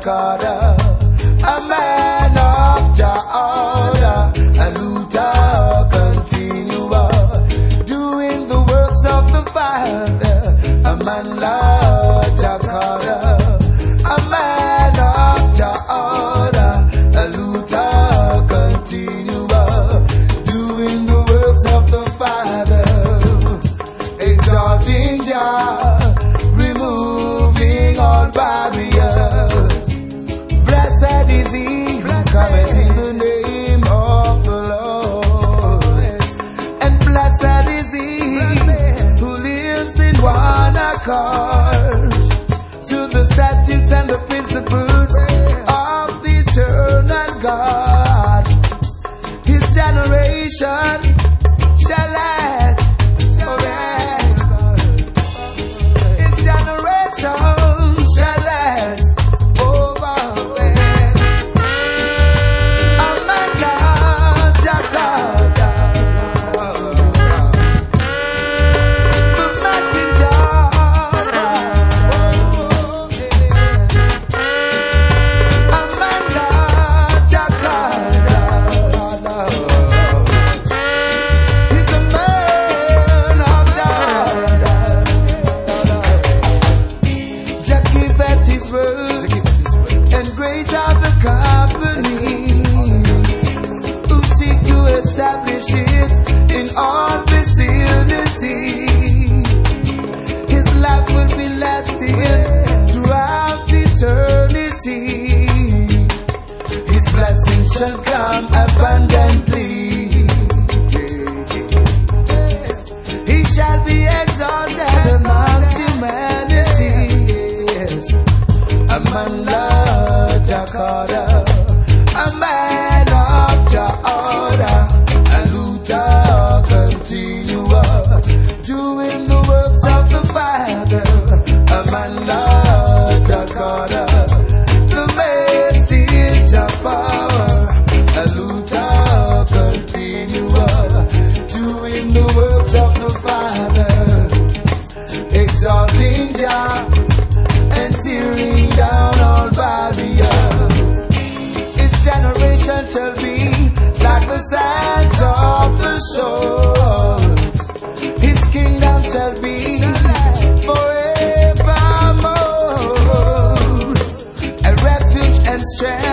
Jakarta, a man of Jah, a looter continual, doing the works of the Father, a man of Jakarta, a man of Jah, a looter continual, doing the works of the Father, exalting Jah, removing all barriers. Blessed is he who cometh in the name of the Lord, and blessed is he who lives in one accord to the statutes and the principles of the eternal God. His generation shall last forever. His generation shall last over. Amanda Jakarta, the messenger. Amanda Jakarta, he's a man of Jah. Jah giveth his word, and great are the company who seek to establish it in all vicinity. His life will be lasting throughout eternity. His blessings shall come abundantly. He shall be exalted amongst humanity. Yes. Amanda Jakarta, a man of Jah, a looter continual, doing the works of the Father. Amanda Jakarta, the message of power, a looter continual, doing the works of the Father, exalting Jah and tearing down all barriers. His generation shall be like the sands of the shore. His kingdom shall be forevermore, a refuge and strength